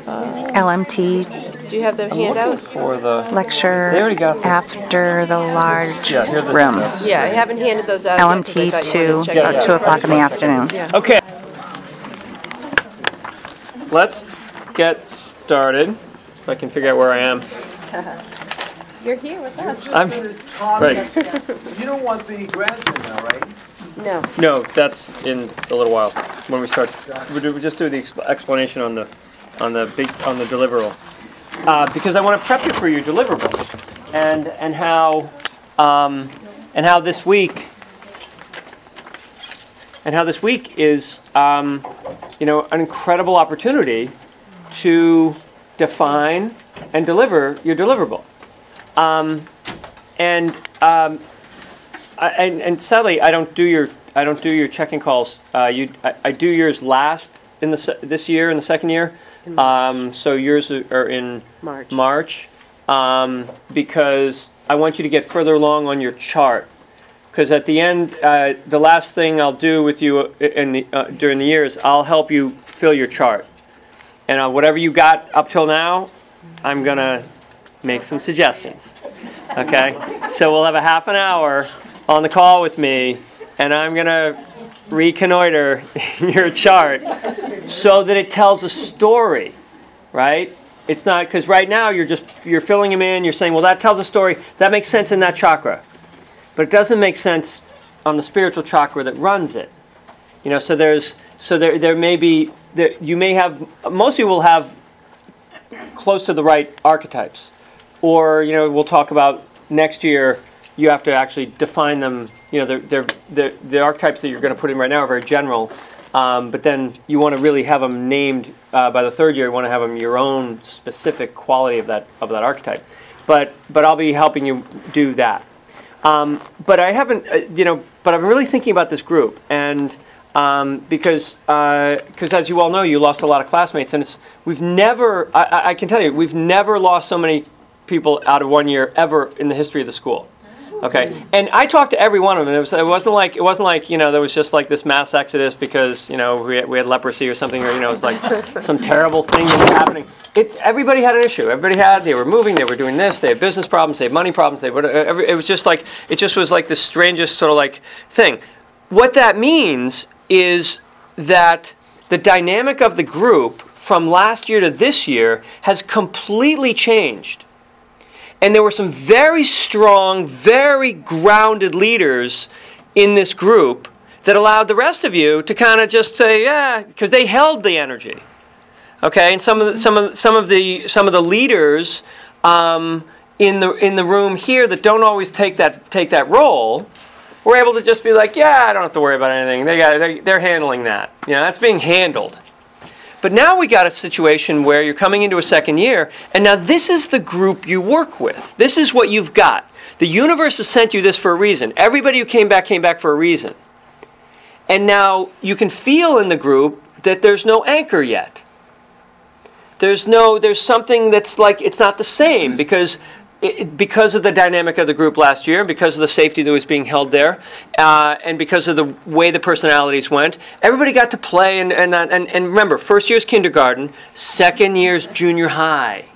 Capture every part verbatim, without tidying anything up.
L M T Do you have the I'm looking handout? for the. lecture They already got them. after the large Yeah, here are the room. handouts. Yeah, I haven't handed those out yet 'cause I L M T thought you two, wanted to check Yeah, it about out. two o'clock in the afternoon. Yeah. Okay. Let's get started. If I can figure out where I am. You're here with us. I'm Tom, right. you don't want the grants in now, right? No. No, that's in a little while when we start. We, do, we just do the exp- explanation on the on the big on the deliverable uh, because I want to prep you for your deliverable and and how um, and how this week and how this week is um, you know an incredible opportunity to define and deliver your deliverable. Um, and um, I, and and sadly, I don't do your I don't do your checking calls. Uh, you I, I do yours last in the se- this year in the second year. Um, so yours are in March. March um, because I want you to get further along on your chart. Because at the end, uh, the last thing I'll do with you in the, uh, during the year is I'll help you fill your chart. And uh, whatever you got up till now, I'm gonna make some suggestions. Okay? So we'll have a half an hour on the call with me, and I'm gonna reconnoiter your chart so that it tells a story, right? It's not because right now you're just you're filling them in. You're saying, well, that tells a story. That makes sense in that chakra, but it doesn't make sense on the spiritual chakra that runs it. You know, so there's so there there may be there, you may have most of you will have close to the right archetypes, or you know we'll talk about next year. You have to actually define them. You know, they're, they're, they're, the archetypes that you're going to put in right now are very general, um, but then you want to really have them named uh, by the third year. You want to have them your own specific quality of that of that archetype. But but I'll be helping you do that. Um, but I haven't, uh, you know, but I'm really thinking about this group, and um, because because uh, as you all know, you lost a lot of classmates, and it's we've never. I, I can tell you, we've never lost so many people out of one year ever in the history of the school. Okay, and I talked to every one of them. It, was, it wasn't like it wasn't like you know there was just like this mass exodus because you know we had, we had leprosy or something, or you know it was like some terrible thing that was happening. It's everybody had an issue. Everybody had they were moving, they were doing this, they had business problems, they had money problems. They would. It was just like it just was like the strangest sort of like thing. What that means is that the dynamic of the group from last year to this year has completely changed. And there were some very strong, very grounded leaders in this group that allowed the rest of you to kind of just say, yeah, because they held the energy. Okay, and some of the, some of some of the some of the leaders um, in the in the room here that don't always take that take that role were able to just be like, yeah, I don't have to worry about anything. They got they, they're handling that. You know, that's being handled. But now we got a situation where you're coming into a second year, and now this is the group you work with. This is what you've got. The universe has sent you this for a reason. Everybody who came back came back for a reason. And now you can feel in the group that there's no anchor yet. There's no, there's something that's like, it's not the same because It, because of the dynamic of the group last year, because of the safety that was being held there, uh, and because of the way the personalities went, everybody got to play. And and and, and remember, first year's kindergarten, second year's junior high.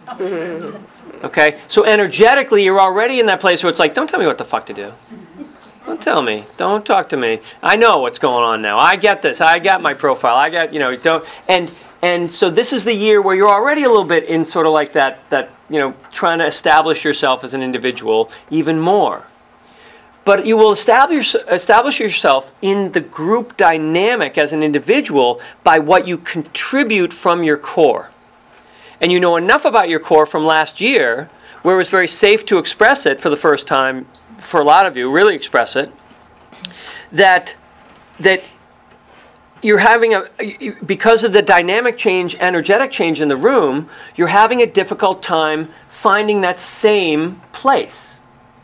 Okay, so energetically, you're already in that place where it's like, don't tell me what the fuck to do. Don't tell me. Don't talk to me. I know what's going on now. I get this. I got my profile. I got you know. Don't and. And so this is the year where you're already a little bit in sort of like that, that you know, trying to establish yourself as an individual even more. But you will establish establish yourself in the group dynamic as an individual by what you contribute from your core. And you know enough about your core from last year, where it was very safe to express it for the first time, for a lot of you, really express it, that that you're having a, because of the dynamic change, energetic change in the room, you're having a difficult time finding that same place.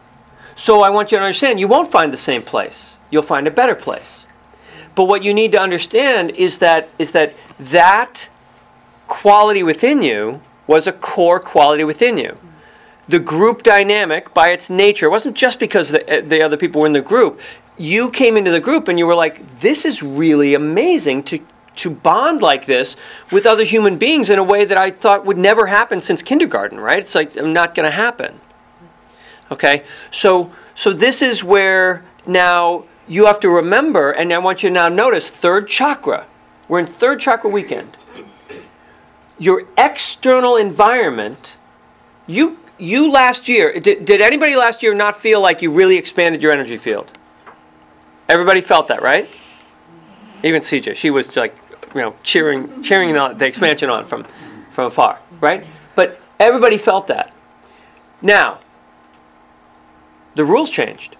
So I want you to understand, you won't find the same place. You'll find a better place. But what you need to understand is that is that that quality within you was a core quality within you. The group dynamic, by its nature, wasn't just because the, the other people were in the group. You came into the group and you were like, this is really amazing to to bond like this with other human beings in a way that I thought would never happen since kindergarten, right? It's like, not going to happen. Okay? So, so this is where now you have to remember, and I want you to now notice, third chakra. We're in third chakra weekend. Your external environment, you you last year, did, did anybody last year not feel like you really expanded your energy field? Everybody felt that, right? Even C J, she was like, you know, cheering cheering the, the expansion on from, from afar, right? But everybody felt that. Now, the rules changed.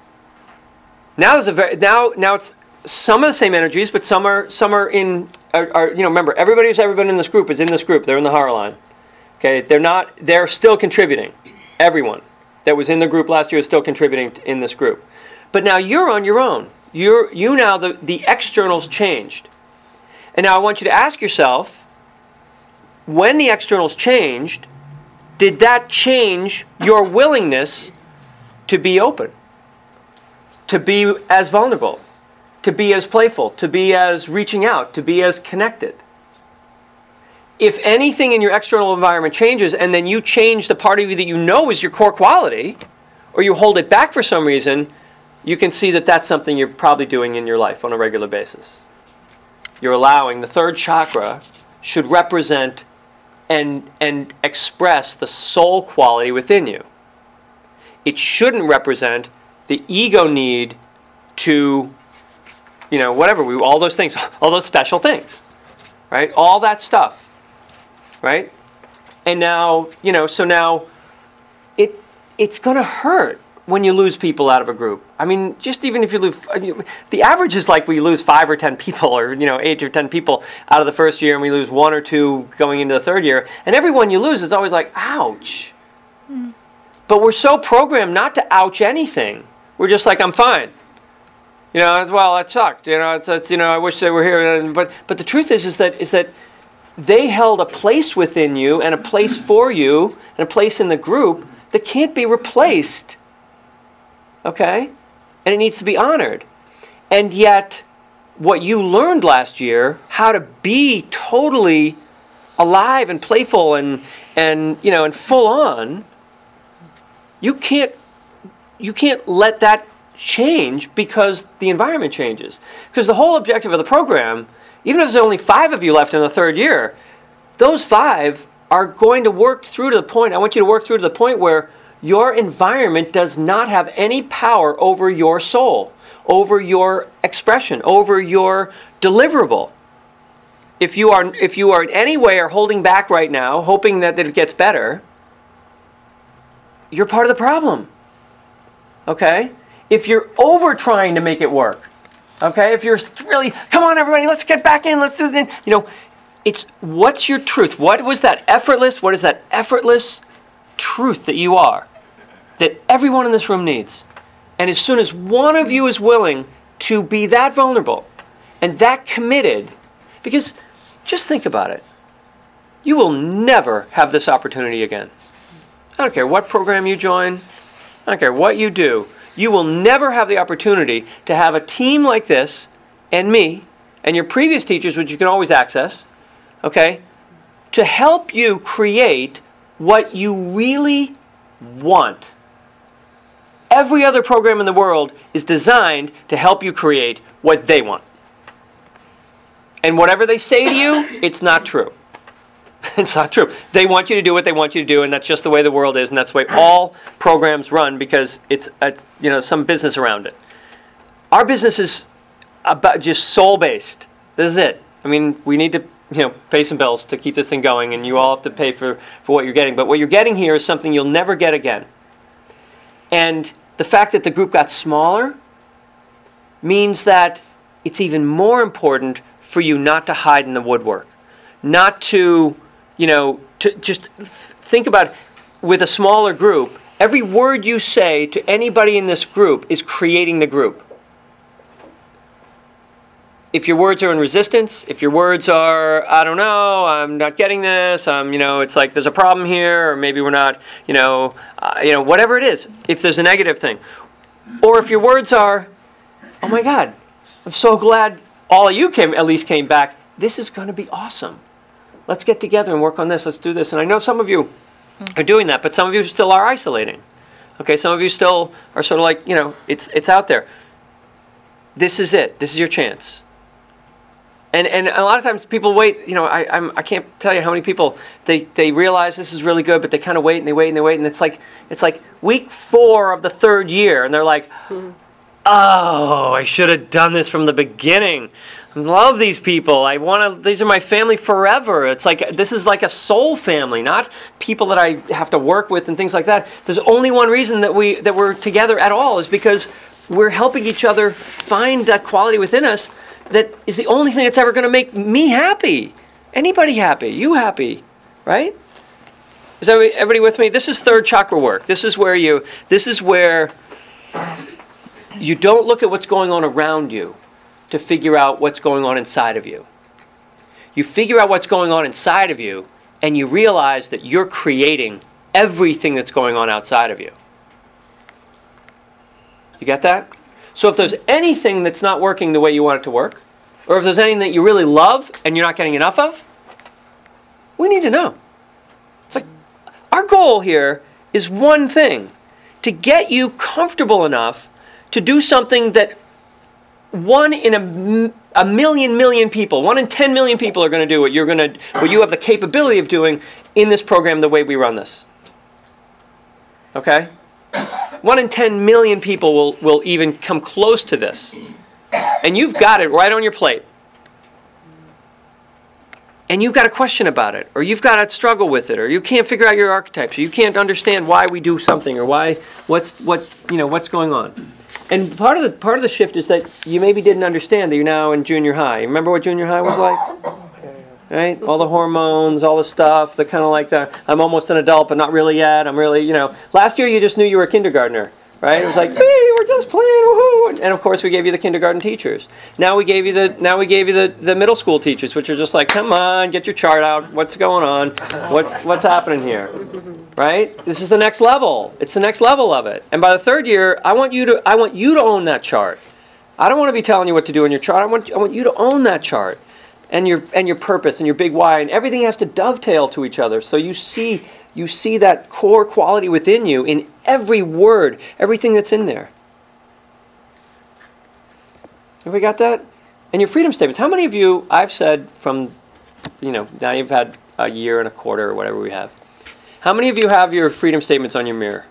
Now there's a very, now now it's some of the same energies, but some are some are in are, are you know, remember, everybody who's ever been in this group is in this group. They're in the Hara line. Okay, they're not they're still contributing. Everyone that was in the group last year is still contributing in this group. But now you're on your own. You're you now the, the externals changed. And now I want you to ask yourself, when the externals changed, did that change your willingness to be open? To be as vulnerable, to be as playful, to be as reaching out, to be as connected. If anything in your external environment changes and then you change the part of you that you know is your core quality, or you hold it back for some reason, you can see that that's something you're probably doing in your life on a regular basis. You're allowing, the third chakra should represent and, and express the soul quality within you. It shouldn't represent the ego need to, you know, whatever, we, all those things, all those special things, right? All that stuff, right? And now, you know, so now it it's going to hurt when you lose people out of a group. I mean, just even if you lose, the average is like we lose five or ten people, or, you know, eight or ten people out of the first year, and we lose one or two going into the third year. And everyone you lose is always like, ouch. Mm. But we're so programmed not to ouch anything. We're just like, I'm fine. You know, as well, that sucked. You know, it's, it's you know, I wish they were here. But but the truth is, is that is that they held a place within you and a place for you and a place in the group that can't be replaced. Okay? And it needs to be honored. And yet, what you learned last year, how to be totally alive and playful and and you know and full on, you can't. You can't let that change because the environment changes. Because the whole objective of the program, even if there's only five of you left in the third year, those five are going to work through to the point, I want you to work through to the point where your environment does not have any power over your soul, over your expression, over your deliverable. If you are, if you are in any way are holding back right now, hoping that, that it gets better, you're part of the problem. Okay? If you're over trying to make it work, okay? If you're really, come on everybody, let's get back in, let's do it. You know, it's, what's your truth? What was that effortless, what is that effortless truth that you are, that everyone in this room needs? And as soon as one of you is willing to be that vulnerable and that committed, because just think about it, you will never have this opportunity again. I don't care what program you join, I don't care what you do. You will never have the opportunity to have a team like this, and me, and your previous teachers, which you can always access, okay, to help you create what you really want. Every other program in the world is designed to help you create what they want. And whatever they say to you, it's not true. It's not true. They want you to do what they want you to do, and that's just the way the world is, and that's the way all programs run, because it's, it's you know some business around it. Our business is about just soul-based. This is it. I mean, we need to you know pay some bills to keep this thing going, and you all have to pay for, for what you're getting. But what you're getting here is something you'll never get again. And the fact that the group got smaller means that it's even more important for you not to hide in the woodwork, not to You know, to just think about it. With a smaller group, every word you say to anybody in this group is creating the group. If your words are in resistance, if your words are, I don't know, I'm not getting this, I'm, you know, it's like there's a problem here, or maybe we're not, you know, uh, you know, whatever it is, if there's a negative thing. Or if your words are, oh my God, I'm so glad all of you came, at least came back, this is going to be awesome. Let's get together and work on this. Let's do this. And I know some of you are doing that, but some of you still are isolating. Okay, some of you still are sort of like, you know, it's it's out there. This is it. This is your chance. And and a lot of times people wait, you know, I I'm, I can't tell you how many people, they, they realize this is really good, but they kind of wait and they wait and they wait, and it's like it's like week four of the third year, and they're like, oh, I should have done this from the beginning. I love these people. I want to, these are my family forever. It's like, this is like a soul family, not people that I have to work with and things like that. There's only one reason that, we, that we're together at all, is because we're helping each other find that quality within us that is the only thing that's ever going to make me happy. Anybody happy. You happy. Right? Is everybody with me? This is third chakra work. This is where you, this is where you don't look at what's going on around you to figure out what's going on inside of you. You figure out what's going on inside of you, and you realize that you're creating everything that's going on outside of you. You get that? So if there's anything that's not working the way you want it to work, or if there's anything that you really love and you're not getting enough of, we need to know. It's like, our goal here is one thing: to get you comfortable enough to do something that one in a, a million million people, one in ten million people are going to do what you're going to, what you have the capability of doing in this program the way we run this. Okay? One in ten million people will, will even come close to this. And you've got it right on your plate. And you've got a question about it, or you've got to struggle with it, or you can't figure out your archetypes, or you can't understand why we do something, or why, what's, what, you know, what's going on. And part of the part of the shift is that you maybe didn't understand that you're now in junior high. Remember what junior high was like? Right? All the hormones, all the stuff, the kind of like the, I'm almost an adult, but not really yet. I'm really, you know. Last year you just knew you were a kindergartner, right? It was like, hey, we're just playing, woohoo! And of course we gave you the kindergarten teachers. Now we gave you the now we gave you the, the middle school teachers, which are just like, come on, get your chart out. What's going on? What's what's happening here? Right? This is the next level. It's the next level of it. And by the third year, I want you to I want you to own that chart. I don't want to be telling you what to do in your chart. I want I want you to own that chart, and your and your purpose and your big why, and everything has to dovetail to each other. So you see you see that core quality within you in every word, everything that's in there. Have we got that? And your freedom statements. How many of you, I've said from, you know, now you've had a year and a quarter or whatever we have. How many of you have your freedom statements on your mirror?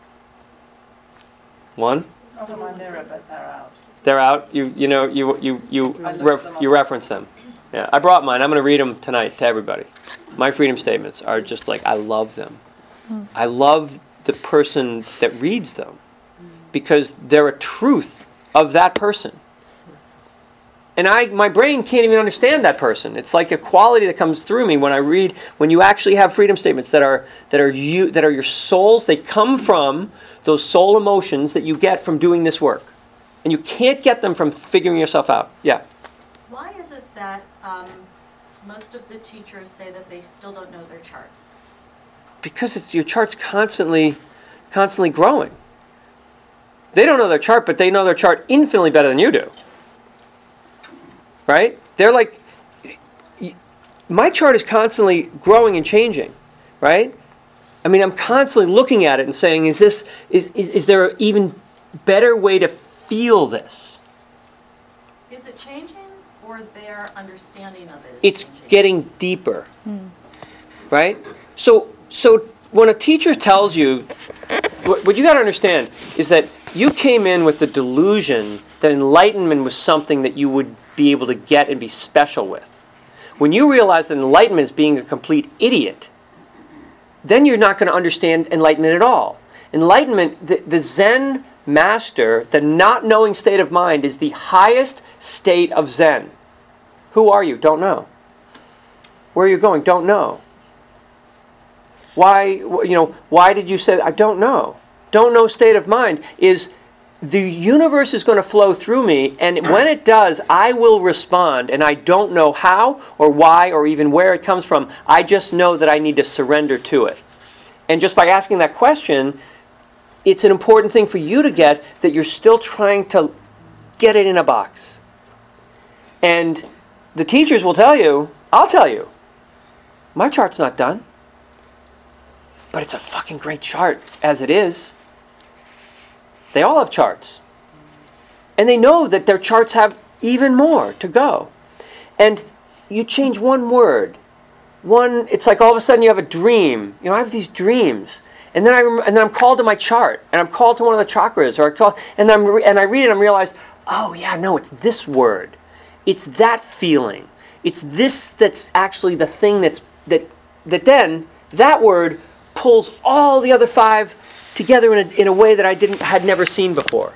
One? Not on my mirror, but they're out. They're out. You you know you you you ref, you reference them. Yeah, I brought mine. I'm going to read them tonight to everybody. My freedom statements are just like, I love them. Mm. I love the person that reads them because they're a truth of that person. And I, my brain can't even understand that person. It's like a quality that comes through me when I read, when you actually have freedom statements that are that are you that are your souls. They come from those soul emotions that you get from doing this work, and you can't get them from figuring yourself out. Yeah. Why is it that um, most of the teachers say that they still don't know their chart? Because it's, your chart's constantly, constantly growing. They don't know their chart, but they know their chart infinitely better than you do. Right? They're like, my chart is constantly growing and changing, right? I mean, I'm constantly looking at it and saying, is this, is, is, is there an even better way to feel this? Is it changing, or their understanding of it is It's changing? getting deeper, mm. right? So, so when a teacher tells you, what, what you got to understand is that you came in with the delusion that enlightenment was something that you would be able to get and be special with. When you realize that enlightenment is being a complete idiot, then you're not going to understand enlightenment at all. Enlightenment, the, the Zen master, the not knowing state of mind is the highest state of Zen. Who are you? Don't know. Where are you going? Don't know. Why, you know, why did you say that? I don't know. Don't know state of mind is the universe is going to flow through me, and when it does, I will respond, and I don't know how or why or even where it comes from. I just know that I need to surrender to it. And just by asking that question, it's an important thing for you to get that you're still trying to get it in a box. And the teachers will tell you, I'll tell you, my chart's not done. But it's a fucking great chart as it is. They all have charts. And they know that their charts have even more to go. And you change one word. One, it's like all of a sudden you have a dream. You know, I have these dreams. And then, I rem- and then I'm called to my chart. And I'm called to one of the chakras. Or I call, and, I'm re- and I read it and I realize, oh yeah, no, it's this word. It's that feeling. It's this that's actually the thing that's, that, that then, that word pulls all the other five together in a, in a way that I didn't had never seen before.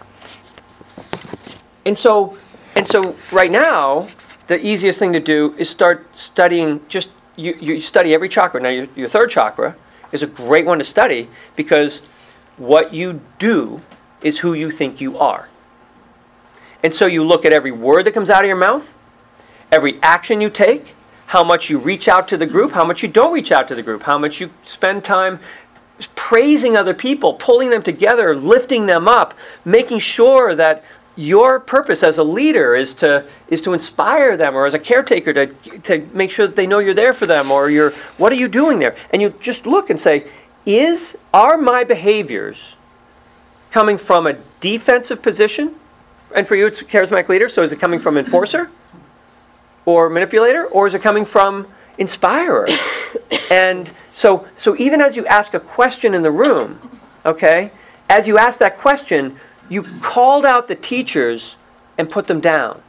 And so, and so right now, the easiest thing to do is start studying. Just you, you study every chakra. Now, your, your third chakra is a great one to study because what you do is who you think you are. And so you look at every word that comes out of your mouth, every action you take, how much you reach out to the group, how much you don't reach out to the group, how much you spend time praising other people, pulling them together, lifting them up, making sure that your purpose as a leader is to is to inspire them, or as a caretaker to to make sure that they know you're there for them, or you're what are you doing there? And you just look and say, is are my behaviors coming from a defensive position? And for you, it's charismatic leader. So is it coming from enforcer or manipulator, or is it coming from inspirer? And so, so even as you ask a question in the room, okay, as you ask that question, you called out the teachers and put them down.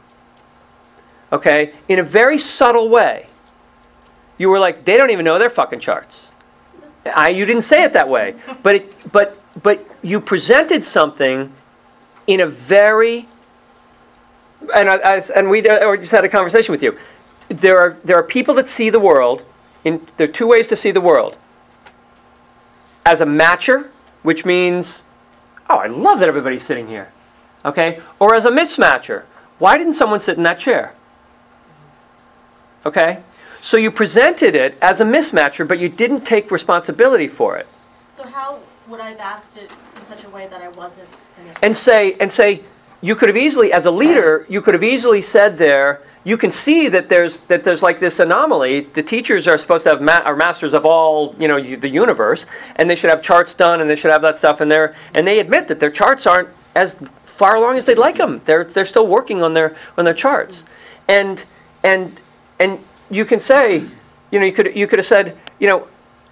Okay, in a very subtle way. You were like, they don't even know their fucking charts. I, you didn't say it that way, but it, but but you presented something in a very and I, I, and we or just had a conversation with you. There are there are people that see the world in there are two ways to see the world. As a matcher, which means, oh, I love that everybody's sitting here, okay? Or as a mismatcher, why didn't someone sit in that chair? Okay, so you presented it as a mismatcher, but you didn't take responsibility for it. So how would I have asked it in such a way that I wasn't in this? And say, and say, you could have easily, as a leader, you could have easily said there, you can see that there's that there's like this anomaly. The teachers are supposed to have ma- are masters of all, you know, the universe, and they should have charts done, and they should have that stuff in there. And they admit that their charts aren't as far along as they'd like them. They're they're still working on their on their charts, and and and you can say, you know, you could you could have said, you know,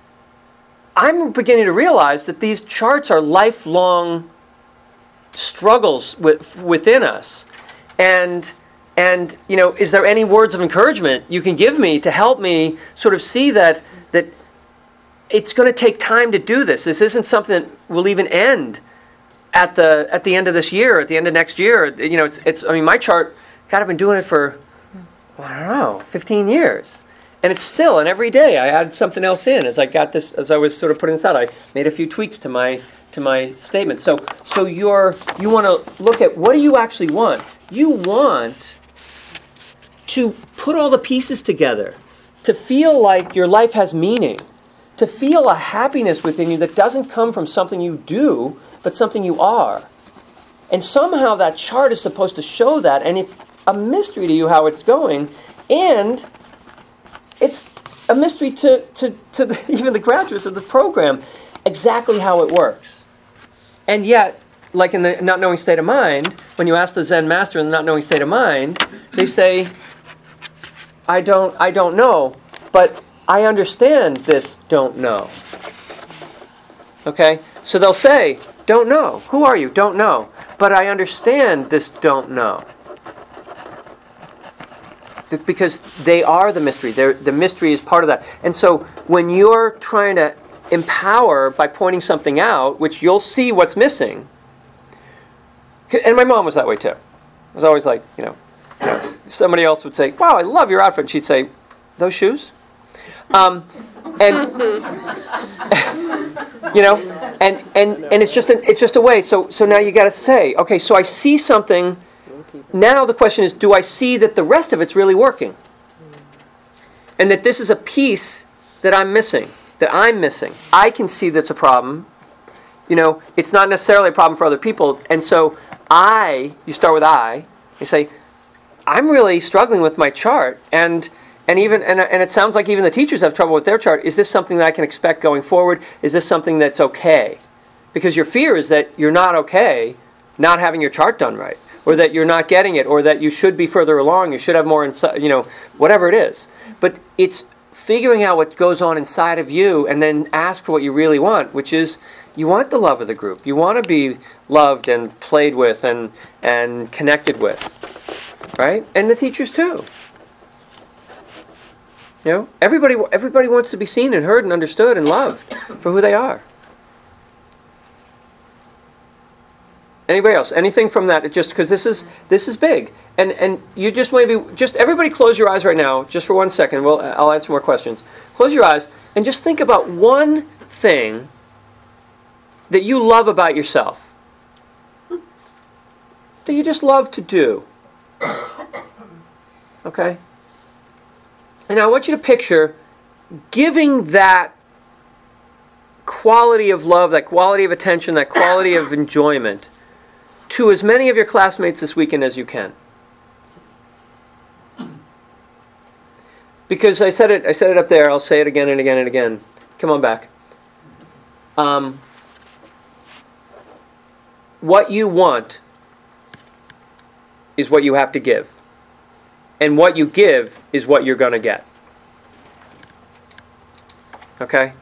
I'm beginning to realize that these charts are lifelong struggles with, within us, and. And, you know, is there any words of encouragement you can give me to help me sort of see that that it's going to take time to do this? This isn't something that will even end at the at the end of this year, at the end of next year. You know, it's it's. I mean, my chart, God, I've been doing it for, well, I don't know, fifteen years, and it's still. And every day I add something else in as I got this, as I was sort of putting this out. I made a few tweaks to my to my statement. So so you're you want to look at what do you actually want? You want to put all the pieces together, to feel like your life has meaning, to feel a happiness within you that doesn't come from something you do, but something you are. And somehow that chart is supposed to show that, and it's a mystery to you how it's going, and it's a mystery to, to, to the, even the graduates of the program, exactly how it works. And yet, like in the not knowing state of mind, when you ask the Zen master in the not knowing state of mind, they say, I don't I don't know, but I understand this don't know. Okay? So they'll say, don't know. Who are you? Don't know. But I understand this don't know. Because they are the mystery. They're, the mystery is part of that. And so when you're trying to empower by pointing something out, which you'll see what's missing. And my mom was that way too. It was always like, you know, you know, somebody else would say, wow, I love your outfit. And she'd say, those shoes? Um, and, you know, and, and, and it's just an, it's just a way. So, so now you got to say, okay, so I see something. Now the question is, do I see that the rest of it's really working? And that this is a piece that I'm missing, that I'm missing. I can see that's a problem. You know, it's not necessarily a problem for other people. And so I, you start with I, you say, I'm really struggling with my chart, and and even and, and it sounds like even the teachers have trouble with their chart. Is this something that I can expect going forward? Is this something that's okay? Because your fear is that you're not okay, not having your chart done right, or that you're not getting it, or that you should be further along, you should have more inside, you know, whatever it is. But it's figuring out what goes on inside of you, and then ask for what you really want, which is you want the love of the group. You want to be loved and played with and and connected with, right? And the teachers too. You know, everybody everybody wants to be seen and heard and understood and loved for who they are. Anybody else? Anything from that? It just because this is this is big, and and you just maybe just everybody close your eyes right now, just for one second. Well, I'll answer more questions. Close your eyes and just think about one thing that you love about yourself, that you just love to do. Okay? And I want you to picture giving that quality of love, that quality of attention, that quality of enjoyment to as many of your classmates this weekend as you can. Because I said it, I said it up there, I'll say it again and again and again. Come on back. Um, What you want is what you have to give. And what you give is what you're going to get. Okay?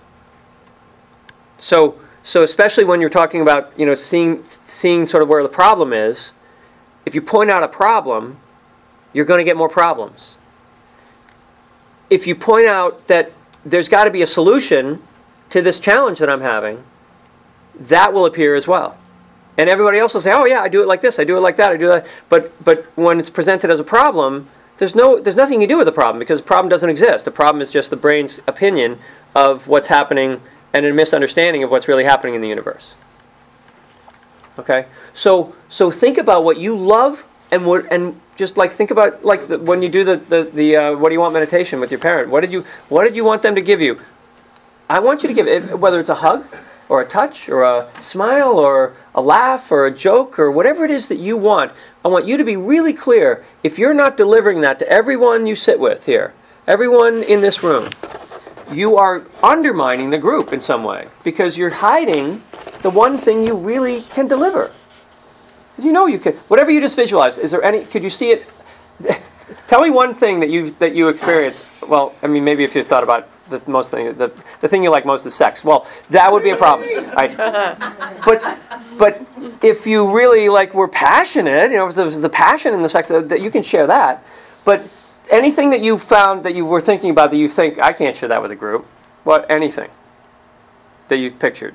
So, so especially when you're talking about, you know, seeing seeing sort of where the problem is, if you point out a problem, you're going to get more problems. If you point out that there's got to be a solution to this challenge that I'm having, that will appear as well. And everybody else will say, "Oh yeah, I do it like this, I do it like that, I do that." But but when it's presented as a problem, there's no there's nothing you do with the problem because the problem doesn't exist. The problem is just the brain's opinion of what's happening and a misunderstanding of what's really happening in the universe. Okay, so so think about what you love and what and just like think about like the, when you do the the, the uh, what do you want meditation with your parent. What did you what did you want them to give you? I want you to give it, whether it's a hug, or a touch, or a smile, or a laugh, or a joke, or whatever it is that you want. I want you to be really clear. If you're not delivering that to everyone you sit with here, everyone in this room, you are undermining the group in some way because you're hiding the one thing you really can deliver. Because you know you can. Whatever you just visualize, is there any? Could you see it? Tell me one thing that you that you experience. Well, I mean, maybe if you thought about the most thing, the the thing you like most is sex. Well, that would be a problem, right? But but if you really like were passionate, you know, if there was the passion in the sex, that you can share that. But anything that you found that you were thinking about that you think I can't share that with a group, what anything that you pictured.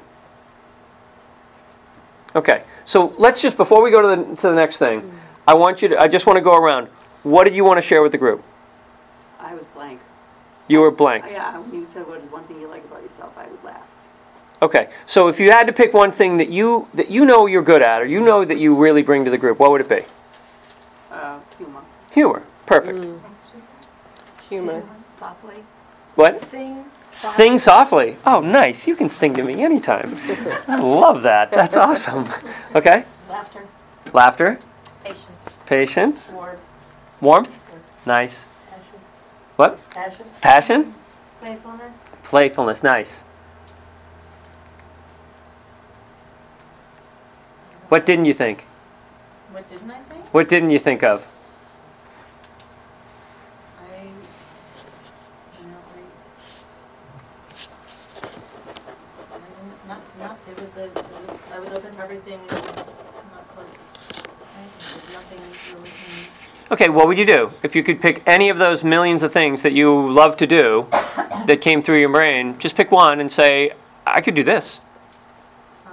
Okay, so let's just before we go to the to the next thing, I want you to. I just want to go around. What did you want to share with the group? I was blank. You were blank. Yeah, when you said what one thing you like about yourself, I laughed. Okay, so if you had to pick one thing that you that you know you're good at, or you know that you really bring to the group, what would it be? Uh, humor. Humor. Perfect. Mm. Humor. Sing softly. What? Sing. Sing softly. Oh, nice. You can sing to me anytime. I love that. That's awesome. Okay. Laughter. Laughter. Patience. Patience. Warmth. Warmth. Nice. Passion. What? Passion. Passion. Playfulness. Playfulness. Nice. What didn't you think? What didn't I think? What didn't you think of? I, you know, I, I didn't- not, not, it was a, it was, I was open to everything, not close, anything, nothing really, mm. Okay, what would you do? If you could pick any of those millions of things that you love to do that came through your brain, just pick one and say, I could do this. Um,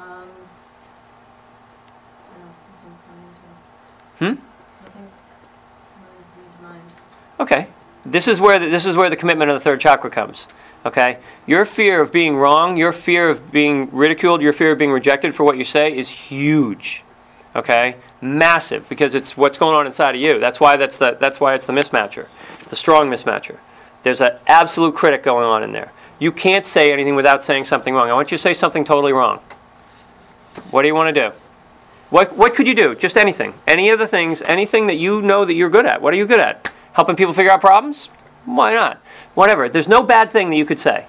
no, nothing's coming Hmm? to, nothing's, nothing's coming to mind. Okay. This is where the, this is where the commitment of the third chakra comes. Okay? Your fear of being wrong, your fear of being ridiculed, your fear of being rejected for what you say is huge. Okay? Massive, because it's what's going on inside of you. That's why that's the that's why it's the mismatcher. The strong mismatcher. There's an absolute critic going on in there. You can't say anything without saying something wrong. I want you to say something totally wrong. What do you want to do? What what could you do? Just anything. Any of the things, anything that you know that you're good at. What are you good at? Helping people figure out problems? Why not? Whatever. There's no bad thing that you could say.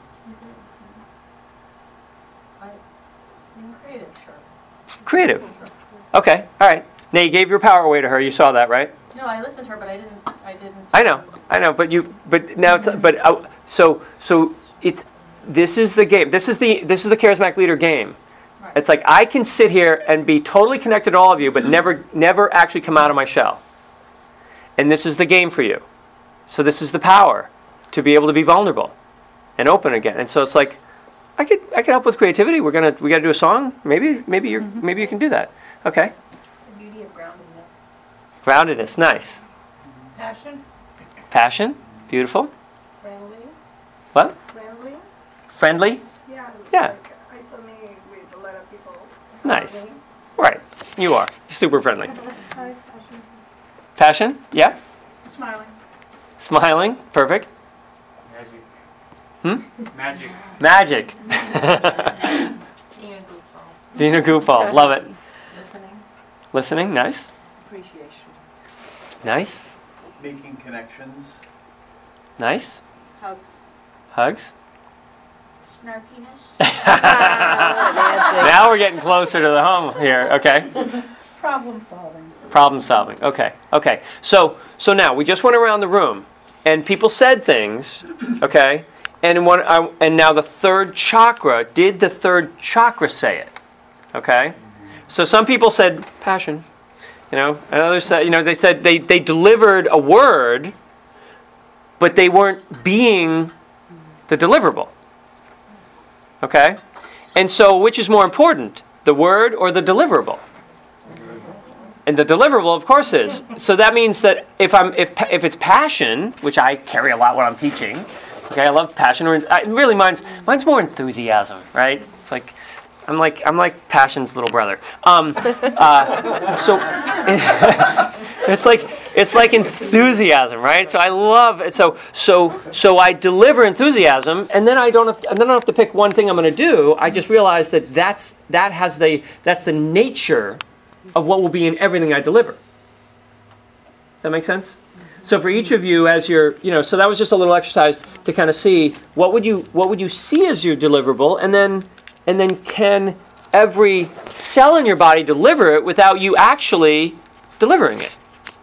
I, I'm creative, sure. Creative. Okay. All right. Now you gave your power away to her. You saw that, right? No, I listened to her, but I didn't, I didn't. I know. I know. But you. But now it's. But uh, so so it's. This is the game. This is the this is the charismatic leader game. Right. It's like I can sit here and be totally connected to all of you, but never never actually come out of my shell. And this is the game for you. So this is the power to be able to be vulnerable and open again. And so it's like I could I could help with creativity. We're gonna we got to do a song. Maybe maybe you mm-hmm. maybe you can do that. Okay. The beauty of groundedness. Groundedness, nice. Passion, Passion, beautiful. friendly, What? friendly. Friendly, Yeah. It's Yeah. Like I saw me with a lot of people. nice. around me. Right. You are super friendly. Hi, passion. Passion, yeah. Smiling. Smiling, perfect. Magic. Hmm? Magic. Magic. Being a goofball. Being a goofball, love it. Listening. Listening, nice. Appreciation. Nice. Making connections. Nice. Hugs. Hugs. Snarkiness. Now we're getting closer to the home here. Okay. Problem solving. Problem solving. Okay. Okay. So so now we just went around the room, and people said things. Okay. And one uh, and now the third chakra. Did the third chakra say it? Okay. So some people said passion. You know, and others said, you know, they said they, they delivered a word, but they weren't being the deliverable. Okay? And so which is more important, the word or the deliverable? And the deliverable, of course, is. So that means that if I'm if if it's passion, which I carry a lot when I'm teaching, okay, I love passion. Or I, really, mine's mine's more enthusiasm, right? It's like I'm like I'm like passion's little brother. Um, uh, so it's like it's like enthusiasm, right? So I love it. So so so I deliver enthusiasm, and then I don't have to, and then I don't have to pick one thing I'm going to do. I just realize that that's that has the that's the nature of what will be in everything I deliver. Does that make sense? So for each of you, as you're, you know, so that was just a little exercise to kind of see what would you what would you see as your deliverable, and then and then can every cell in your body deliver it without you actually delivering it?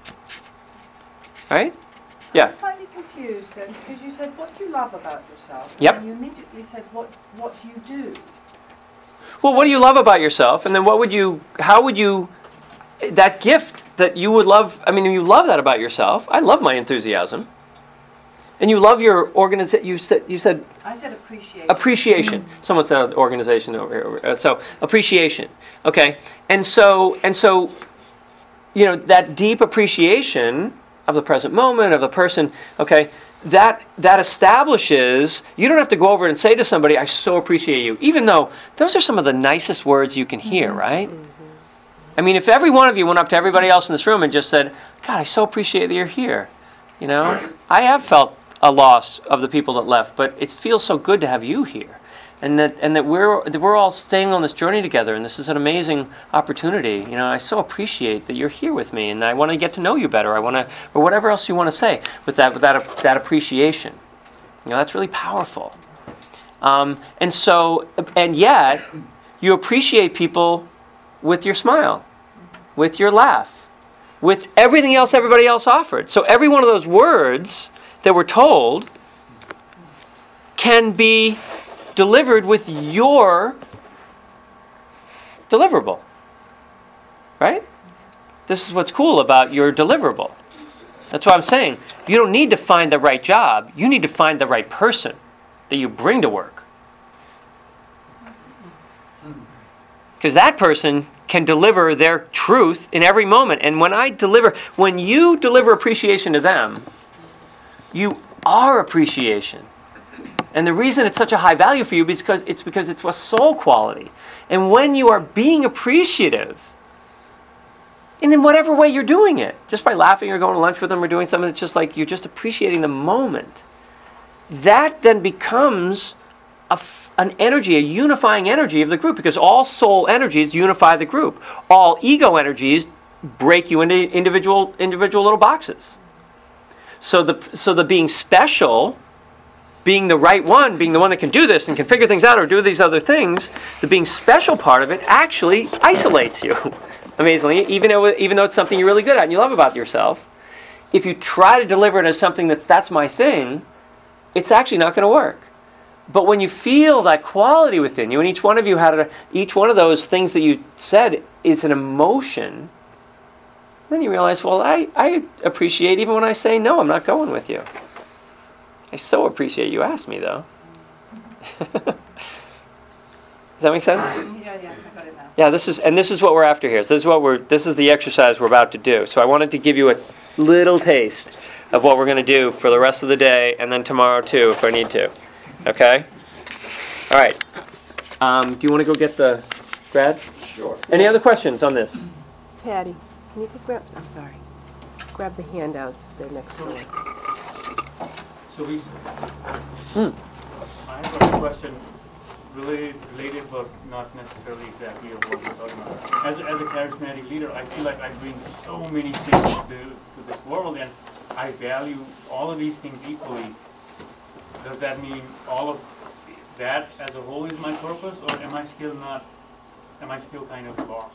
Right? Yeah. I'm slightly confused then, because you said what do you love about yourself? Yep. And you immediately said what what do you do? Well, what do you love about yourself? And then what would you, how would you, that gift that you would love, I mean, you love that about yourself. I love my enthusiasm. And you love your organization, you said, you said I said appreciation. appreciation. Someone said organization over here. Uh, So appreciation. Okay. And so, and so, you know, that deep appreciation of the present moment, of the person, okay, that that establishes, you don't have to go over and say to somebody, I so appreciate you, even though those are some of the nicest words you can hear, right? I mean, if every one of you went up to everybody else in this room and just said, God, I so appreciate that you're here, you know? I have felt a loss of the people that left, but it feels so good to have you here. And that and that we're that we're all staying on this journey together, and this is an amazing opportunity. You know, I so appreciate that you're here with me, and I want to get to know you better. I want to, or whatever else you want to say with that with that that appreciation. You know, that's really powerful. Um, and so, and yet, you appreciate people with your smile, with your laugh, with everything else everybody else offered. So every one of those words that we're told can be delivered with your deliverable. Right? This is what's cool about your deliverable. That's what I'm saying. You don't need to find the right job. You need to find the right person that you bring to work. Because that person can deliver their truth in every moment. And when I deliver, when you deliver appreciation to them, you are appreciation. And the reason it's such a high value for you is because it's because it's a soul quality. And when you are being appreciative, and in whatever way you're doing it, just by laughing or going to lunch with them or doing something that's just like you're just appreciating the moment, that then becomes a f- an energy, a unifying energy of the group, because all soul energies unify the group. All ego energies break you into individual individual little boxes. So the so the being special, being the right one, being the one that can do this and can figure things out or do these other things, the being special part of it actually isolates you. Amazingly, even though even though it's something you're really good at and you love about yourself, if you try to deliver it as something that's that's my thing, it's actually not going to work. But when you feel that quality within you, and each one of you had a, each one of those things that you said is an emotion, then you realize, well, I, I appreciate even when I say, no, I'm not going with you. I so appreciate you asked me, though. Does that make sense? Yeah, yeah, I got it now. Yeah, this is, and this is what we're after here. So this is what we're, this is the exercise we're about to do. So I wanted to give you a little taste of what we're going to do for the rest of the day, and then tomorrow too, if I need to. Okay? All right. Um, do you want to go get the grads? Sure. Any other questions on this? Patty, can you go grab, I'm sorry, grab the handouts, they're next door. So we, Hmm. I have a question related, related but not necessarily exactly of what we're talking about. As, a- as a charismatic leader, I feel like I bring so many things to, to this world, and I value all of these things equally. Does that mean all of that as a whole is my purpose, or am I still not, am I still kind of lost?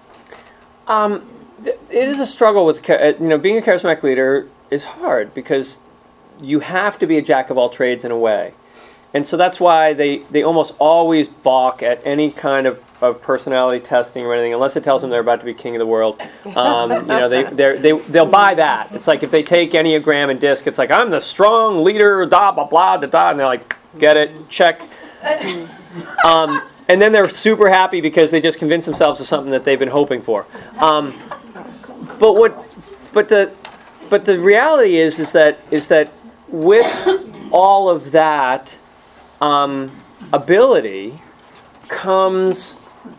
Um, th- it is a struggle with, cha- uh, you know, being a charismatic leader is hard because you have to be a jack of all trades in a way. And so that's why they, they almost always balk at any kind of, of personality testing or anything, unless it tells them they're about to be king of the world. Um, you know, they, they're, they, they'll buy that. It's like if they take Enneagram and DISC, it's like, I'm the strong leader, da, blah, blah, da, da, and they're like, get it, check. Um, and then they're super happy because they just convinced themselves of something that they've been hoping for. Um, but what, but the, but the reality is, is that, is that with all of that um, ability comes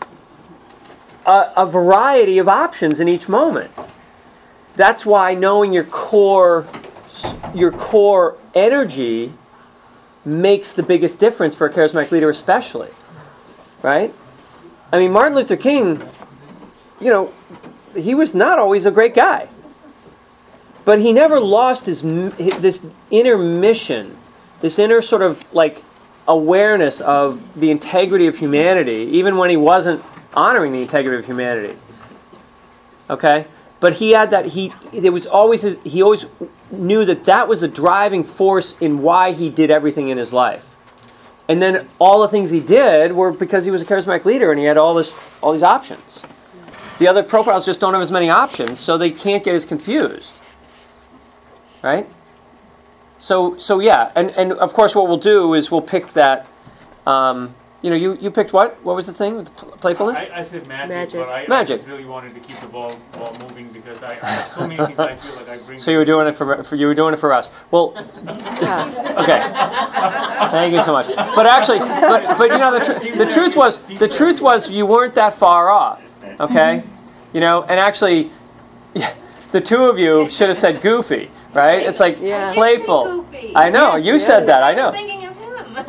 a, a variety of options in each moment. That's why knowing your core, your core energy makes the biggest difference for a charismatic leader, especially, right? I mean, Martin Luther King, you know, he was not always a great guy, but he never lost his this inner mission, this inner sort of like awareness of the integrity of humanity, even when he wasn't honoring the integrity of humanity. Okay, but he had that. He there was always his, he always knew that that was the driving force in why he did everything in his life. And then all the things he did were because he was a charismatic leader and he had all this all these options. The other profiles just don't have as many options, so they can't get as confused. Right? So so yeah, and, and of course what we'll do is we'll pick that. Um, you know, you, you picked what? What was the thing with the pl- playfulness? I, I said magic, Magic. but I, I Magic. just really wanted to keep the ball, ball moving because I, I have so many things I feel like I bring. So you were doing it for, for you were doing it for us. Well, okay. Thank you so much. But actually, but but you know the tr- the truth was the truth was you weren't that far off. Okay, you know, and actually, yeah, the two of you should have said goofy, right? It's like Yeah. playful. Goofy. I know you said that. I I was know. thinking of him. Right.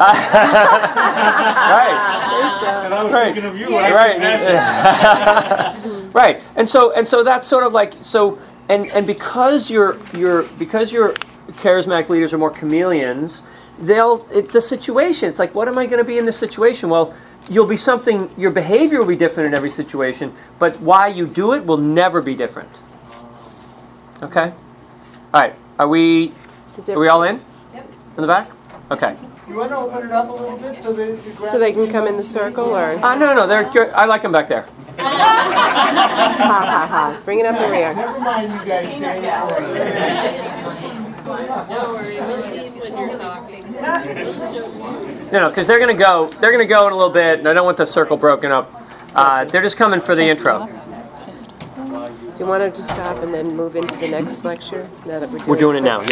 Thanks, John. And I was Right. thinking of you. Yeah. I said magic. Right, and so and so that's sort of like so, and and because you're you're because your charismatic leaders are more chameleons, they'll it, the situation. It's like, what am I going to be in this situation? Well, you'll be something. Your behavior will be different in every situation, but why you do it will never be different. Okay, all right. Are we Is are we all in? In the back? Okay. You want to open it up a little bit so they, the grass So they can come in the circle, or Uh, no, no, they're good. I like them back there. ha ha ha? Bring it up the rear. Never mind, you guys. Don't worry, we'll leave when you're talking. No, no, because they're gonna go. They're gonna go in a little bit, and I don't want the circle broken up. Uh, they're just coming for the intro. Do you want to just stop and then move into the next lecture? Now that we're doing We're doing it now. Yeah.